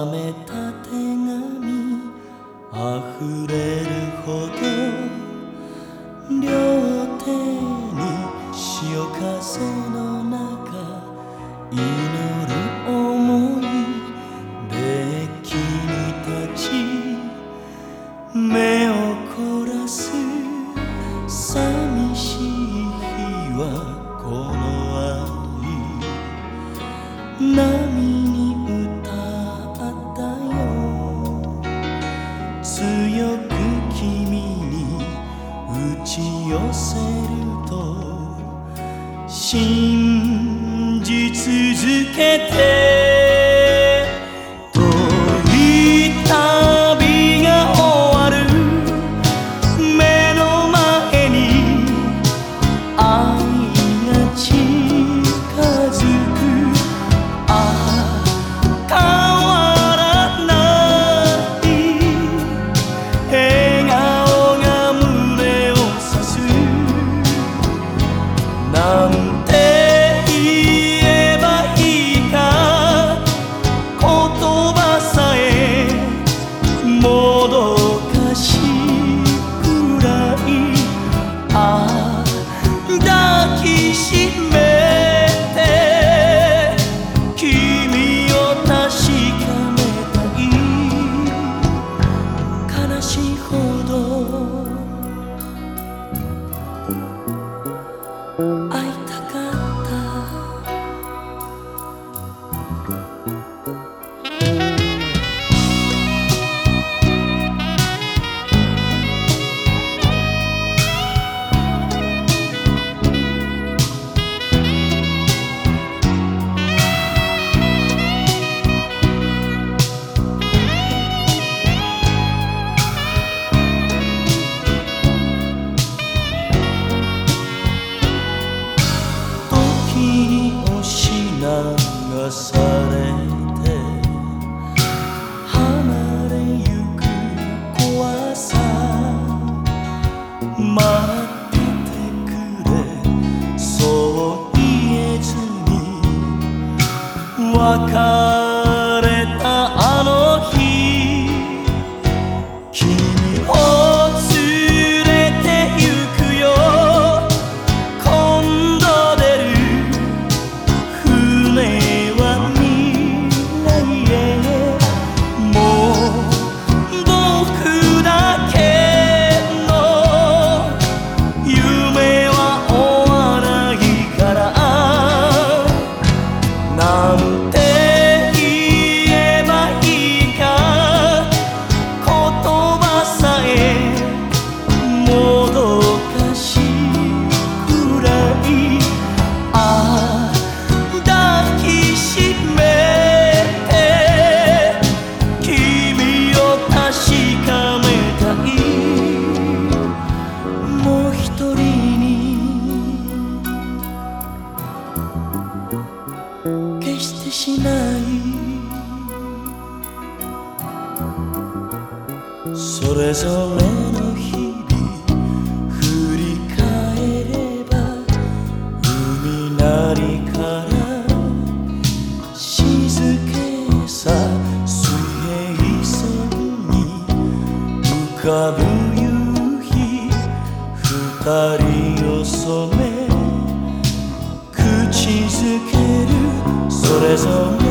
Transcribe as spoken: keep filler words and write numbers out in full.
冷めた手紙あふれるほど両手に潮風の中祈る想いデッキに立ち目を凝らす寂しい日はこの愛波に歌ったよ強く君に打ち寄せると信じ続けて遠い旅が終わる目の前に愛が近づくああ変わらない笑顔が胸を刺すなんて言えばいいか言葉さえもどかしいくらいああ抱きしめて君を確かめたい悲しいほど会いたかった流されて離れゆく怖さ待っててくれそう言えずに別れたあの日君を連れてゆくよ今度出る船なんて言えばいいか言葉さえもどかしいくらいああ抱きしめて君を確かめたいもう一人に決してしないそれぞれの日々振り返れば海なりから静けさ水平線に浮かぶ夕日二人を染め口づけるそれぞれ